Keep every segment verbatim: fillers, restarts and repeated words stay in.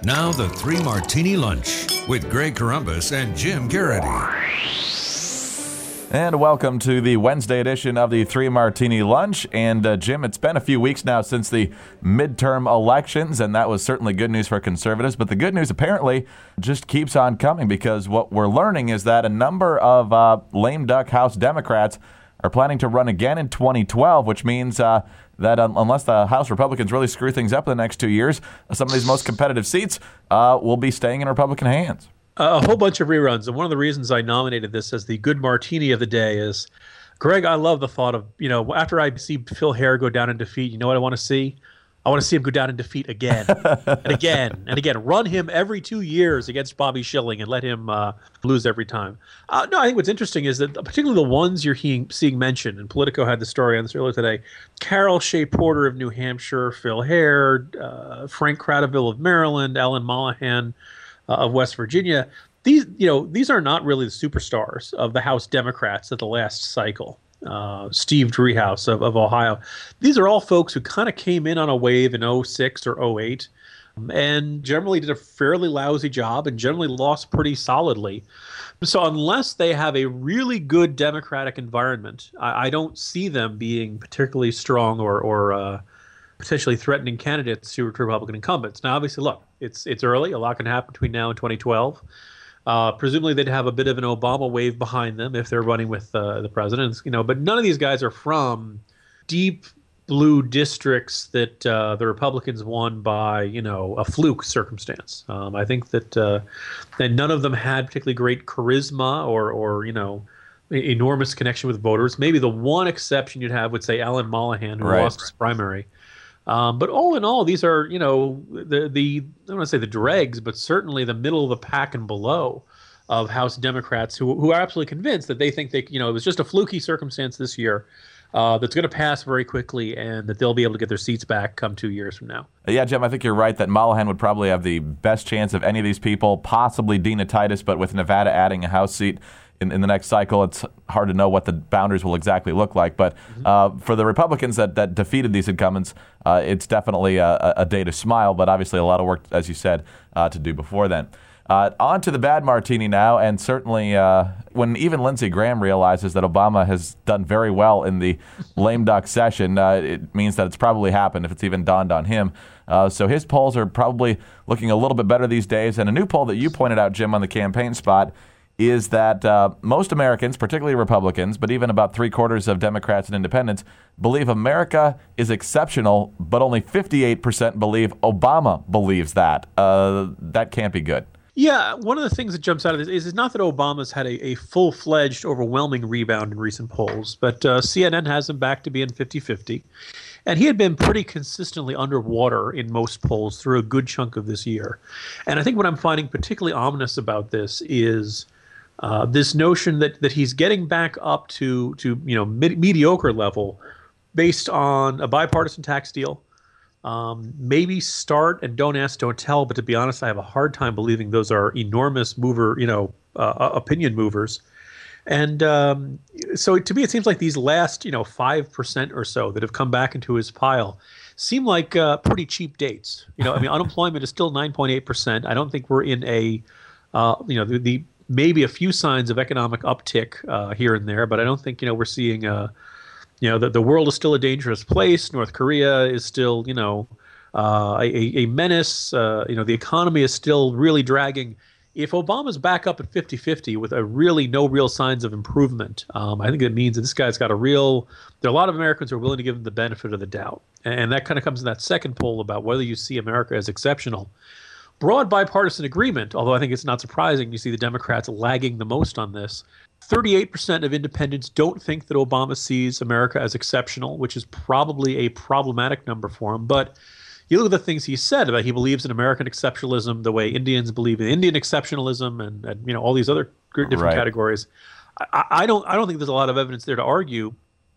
Now the Three Martini Lunch with Greg Corombos and Jim Garrity. And welcome to the Wednesday edition of the Three Martini Lunch. And uh, Jim, it's been a few weeks now since the midterm elections, and that was certainly good news for conservatives. But the good news apparently just keeps on coming, because what we're learning is that a number of uh, lame duck House Democrats are planning to run again in twenty twelve, which means uh, that un- unless the House Republicans really screw things up in the next two years, some of these most competitive seats uh, will be staying in Republican hands. Uh, a whole bunch of reruns. And one of the reasons I nominated this as the good martini of the day is, Greg, I love the thought of, you know, after I see Phil Hare go down in defeat, you know what I want to see? I want to see him go down in defeat again and again and again. Run him every two years against Bobby Schilling and let him uh, lose every time. Uh, no, I think what's interesting is that particularly the ones you're he- seeing mentioned, and Politico had the story on this earlier today, Carol Shea Porter of New Hampshire, Phil Hare, uh, Frank Cradaville of Maryland, Ellen Mollahan uh, of West Virginia. These, you know, these are not really the superstars of the House Democrats at the last cycle. Uh, Steve Driehaus of, of Ohio. These are all folks who kind of came in on a wave in oh six or oh eight um, and generally did a fairly lousy job and generally lost pretty solidly. So unless they have a really good Democratic environment, I, I don't see them being particularly strong or, or uh, potentially threatening candidates to, to Republican incumbents. Now, obviously, look, it's it's early. A lot can happen between now and twenty twelve. Uh, presumably, they'd have a bit of an Obama wave behind them if they're running with uh, the president, you know. But none of these guys are from deep blue districts that uh, the Republicans won by, you know, a fluke circumstance. Um, I think that uh, that none of them had particularly great charisma or, or you know, enormous connection with voters. Maybe the one exception you'd have would say Alan Mollahan, who Right. lost his primary. Um, but all in all, these are, you know, the, the I don't want to say the dregs, but certainly the middle of the pack and below of House Democrats who who are absolutely convinced that they think they, you know, it was just a fluky circumstance this year uh, that's going to pass very quickly and that they'll be able to get their seats back come two years from now. Yeah, Jim, I think you're right that Mollahan would probably have the best chance of any of these people, possibly Dina Titus, but with Nevada adding a House seat in, in the next cycle, it's hard to know what the boundaries will exactly look like. But uh, for the Republicans that, that defeated these incumbents, uh, it's definitely a, a day to smile, but obviously a lot of work, as you said, uh, to do before then. Uh, on to the bad martini now, and certainly uh, when even Lindsey Graham realizes that Obama has done very well in the lame duck session, uh, it means that it's probably happened if it's even dawned on him. Uh, so his polls are probably looking a little bit better these days. And a new poll that you pointed out, Jim, on the campaign spot is that uh, most Americans, particularly Republicans, but even about three quarters of Democrats and independents, believe America is exceptional, but only fifty-eight percent believe Obama believes that. Uh, that can't be good. Yeah, one of the things that jumps out of this is it's not that Obama's had a, a full-fledged, overwhelming rebound in recent polls, but uh, C N N has him back to being fifty-fifty. And he had been pretty consistently underwater in most polls through a good chunk of this year. And I think what I'm finding particularly ominous about this is uh, this notion that that he's getting back up to, to you know, mid- mediocre level based on a bipartisan tax deal. Um, maybe start and don't ask, don't tell. But to be honest, I have a hard time believing those are enormous mover, you know, uh, opinion movers. And um, so to me, it seems like these last, you know, five percent or so that have come back into his pile seem like uh, pretty cheap dates. You know, I mean, unemployment is still nine point eight percent. I don't think we're in a, uh, you know, the, the maybe a few signs of economic uptick uh, here and there, but I don't think, you know, we're seeing uh You know, the, the world is still a dangerous place. North Korea is still, you know, uh, a, a menace. Uh, you know, the economy is still really dragging. If Obama's back up at fifty-fifty with a really no real signs of improvement, um, I think it means that this guy's got a real – there are a lot of Americans who are willing to give him the benefit of the doubt. And, and that kind of comes in that second poll about whether you see America as exceptional. Broad bipartisan agreement, although I think it's not surprising you see the Democrats lagging the most on this. thirty-eight percent of independents don't think that Obama sees America as exceptional, which is probably a problematic number for him. But you look at the things he said about he believes in American exceptionalism the way Indians believe in Indian exceptionalism and, and you know, all these other different Right. categories. I, I don't I don't think there's a lot of evidence there to argue.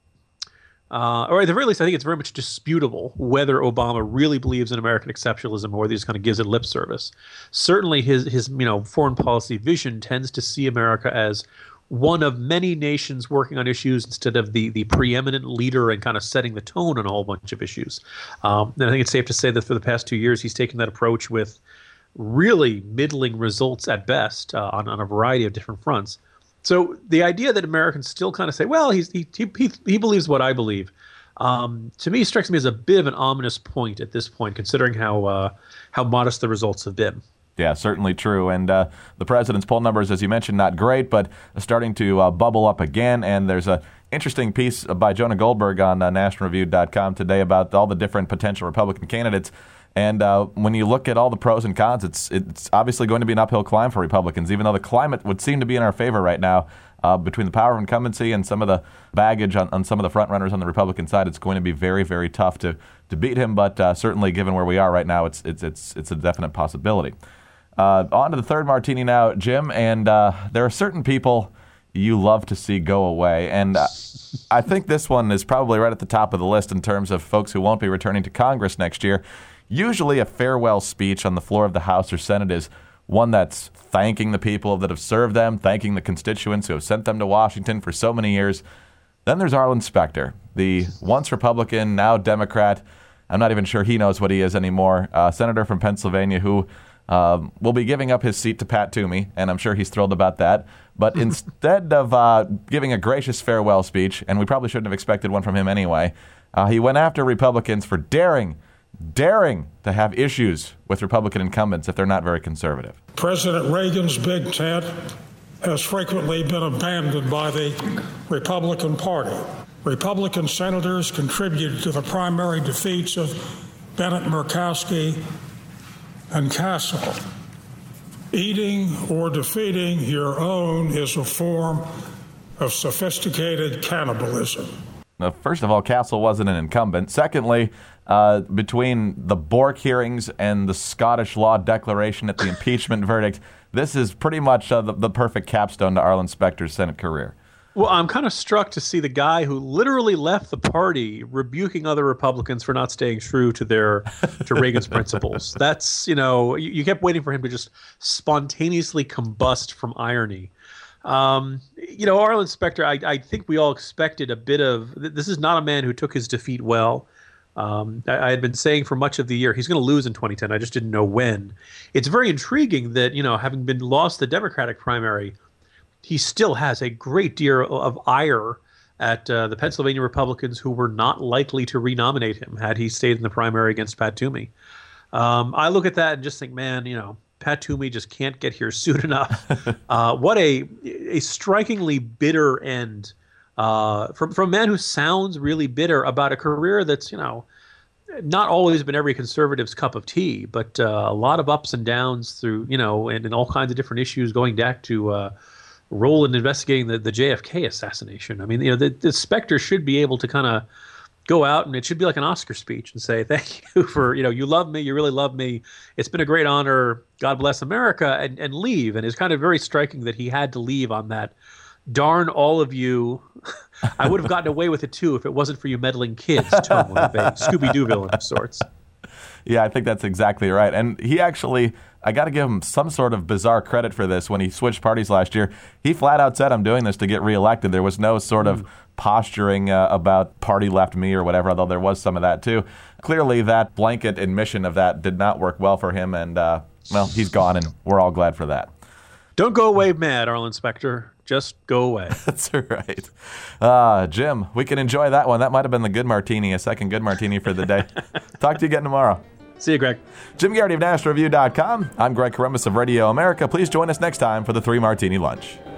Uh, or at the very least, I think it's very much disputable whether Obama really believes in American exceptionalism or whether he just kind of gives it lip service. Certainly, his his you know foreign policy vision tends to see America as one of many nations working on issues instead of the the preeminent leader and kind of setting the tone on a whole bunch of issues. Um, and I think it's safe to say that for the past two years, he's taken that approach with really middling results at best uh, on, on a variety of different fronts. So the idea that Americans still kind of say, well, he's, he, he, he, he believes what I believe, um, to me strikes me as a bit of an ominous point at this point, considering how uh, how modest the results have been. Yeah, certainly true. And uh, the president's poll numbers, as you mentioned, not great, but starting to uh, bubble up again. And there's a interesting piece by Jonah Goldberg on uh, national review dot com today about all the different potential Republican candidates. And uh, when you look at all the pros and cons, it's it's obviously going to be an uphill climb for Republicans, even though the climate would seem to be in our favor right now. Uh, between the power of incumbency and some of the baggage on, on some of the front runners on the Republican side, it's going to be very, very tough to, to beat him. But uh, certainly, given where we are right now, it's it's it's it's a definite possibility. Uh, on to the third martini now, Jim. And uh, there are certain people you love to see go away. And uh, I think this one is probably right at the top of the list in terms of folks who won't be returning to Congress next year. Usually a farewell speech on the floor of the House or Senate is one that's thanking the people that have served them, thanking the constituents who have sent them to Washington for so many years. Then there's Arlen Specter, the once Republican, now Democrat. I'm not even sure he knows what he is anymore. Uh, senator from Pennsylvania who um, will be giving up his seat to Pat Toomey, and I'm sure he's thrilled about that. But instead of uh, giving a gracious farewell speech, and we probably shouldn't have expected one from him anyway, uh, he went after Republicans for daring daring to have issues with Republican incumbents if they're not very conservative. President Reagan's big tent has frequently been abandoned by the Republican Party. Republican senators contributed to the primary defeats of Bennett, Murkowski, and Castle. Eating or defeating your own is a form of sophisticated cannibalism. Now, first of all, Castle wasn't an incumbent. Secondly, uh, between the Bork hearings and the Scottish law declaration at the impeachment verdict, this is pretty much uh, the, the perfect capstone to Arlen Specter's Senate career. Well, I'm kind of struck to see the guy who literally left the party rebuking other Republicans for not staying true to their to Reagan's principles. That's, you know, you, you kept waiting for him to just spontaneously combust from irony. Um, you know, Arlen Specter, I, I think we all expected a bit of – this is not a man who took his defeat well. Um, I, I had been saying for much of the year he's going to lose in twenty ten. I just didn't know when. It's very intriguing that, you know, having been lost the Democratic primary, he still has a great deal of ire at uh, the Pennsylvania Republicans who were not likely to renominate him had he stayed in the primary against Pat Toomey. Um, I look at that and just think, man, you know, Pat Toomey just can't get here soon enough. Uh, what a a strikingly bitter end uh, from from a man who sounds really bitter about a career that's, you know, not always been every conservative's cup of tea, but uh, a lot of ups and downs through, you know, and, and all kinds of different issues going back to uh, role in investigating the, the J F K assassination. I mean, you know, the, the Specter should be able to kind of go out and it should be like an Oscar speech and say, thank you for, you know, you love me, you really love me. It's been a great honor. God bless America, and, and leave. And it's kind of very striking that he had to leave on that. Darn all of you. I would have gotten away with it too if it wasn't for you meddling kids tone of a Scooby-Doo villain of sorts. Yeah, I think that's exactly right. And he actually, I got to give him some sort of bizarre credit for this. When he switched parties last year, he flat out said, I'm doing this to get reelected. There was no sort of mm. posturing uh, about party left me or whatever, although there was some of that too. Clearly, that blanket admission of that did not work well for him. And, uh, well, he's gone, and we're all glad for that. Don't go away mad, Arlen Specter. Just go away. That's right. Uh, Jim, we can enjoy that one. That might have been the good martini, a second good martini for the day. Talk to you again tomorrow. See you, Greg. Jim Garrity of national review dot com. I'm Greg Corombos of Radio America. Please join us next time for the Three Martini Lunch.